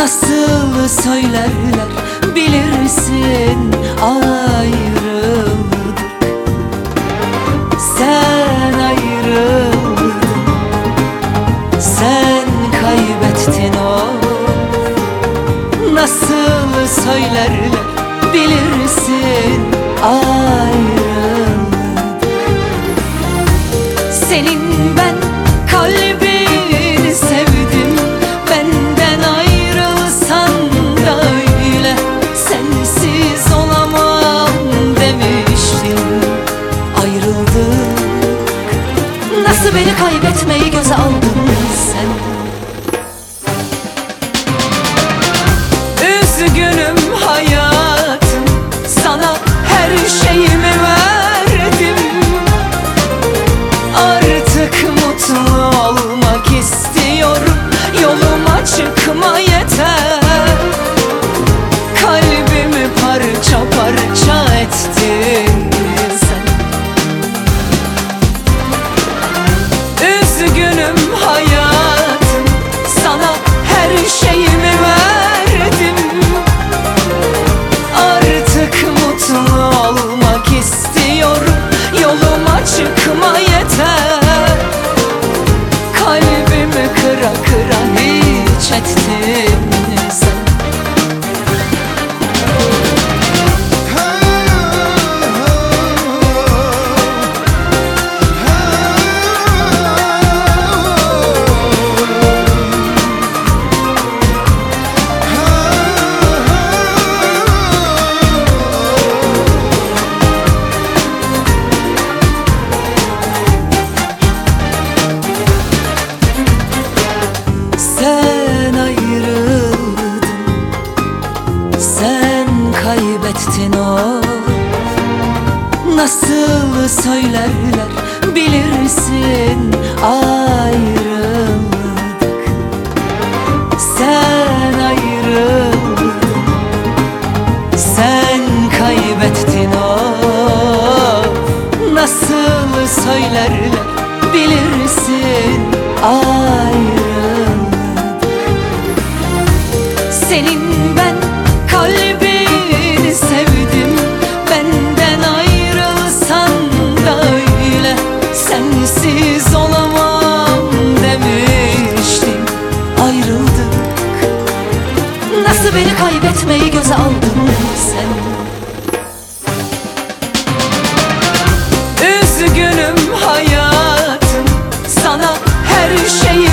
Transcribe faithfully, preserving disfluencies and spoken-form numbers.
Nasıl söylerler bilirsin, ayrıldık. Sen ayrıldın, sen kaybettin o. Nasıl söylerler bilirsin, ayrıldık. Senin ben kalbini sevdim, benden ayrılsan da öyle. Sensiz olamam demiştin, ayrıldık. Nasıl beni kaybetmeyi göze aldın sen? Üzgünüm hayatım, sana her şeyimi verdim. Artık mutlu olmak istiyorum, yoluma çıkma yeter. Kalbimi parça parça ettin sen. Üzgünüm hayatım, sana her şeyimi verdim. Artık mutlu olmak istiyorum, yoluma çıkma yeter. Kalbimi kıra kıra hiç ettin sen. Sen ayrıldın, sen kaybettin o. Nasıl söylerler bilirsin, ayrıldık. Sen ayrıldın, sen kaybettin o. Nasıl söylerler bilirsin, ayrıldık. Senin ben kalbini sevdim, benden ayrılsan da öyle. Sensiz olamam demiştin, ayrıldık. Nasıl beni kaybetmeyi göze aldın sen? Üzgünüm hayatım, sana her şeyi